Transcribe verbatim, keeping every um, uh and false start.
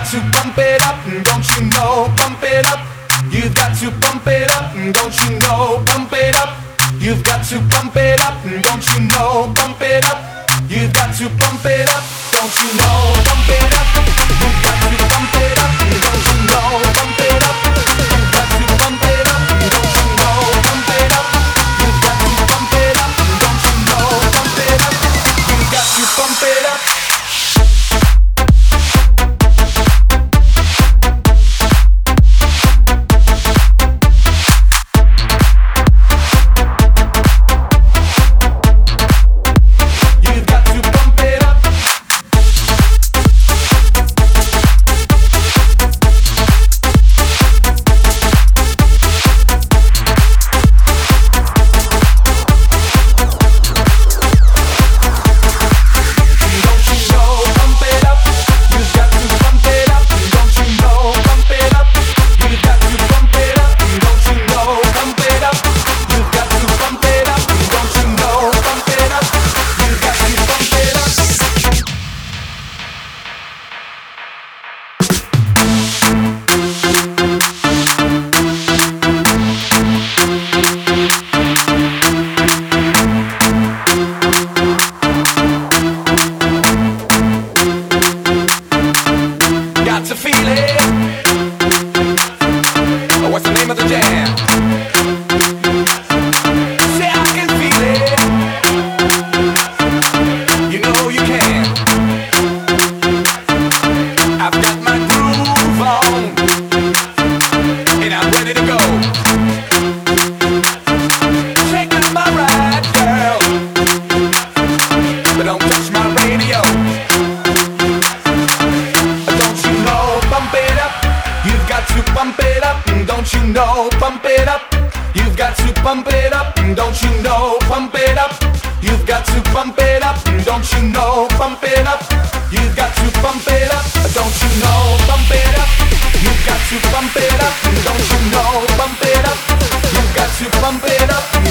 got to bump it up, don't you know? Bump it up. You've got to bump it up, don't you know? Bump it up. You've got to bump it up, don't you know? Bump it up. You've got to bump it up, don't you know? Bump it up. You've got to bump it up, don't you know? Bump it up. You've got to bump it up, don't you know? Bump it up. You've got to bump it up, don't you know? Bump it up. You've got to bump it up. Bump it up, don't you know? Bump it up, you've got to bump it up.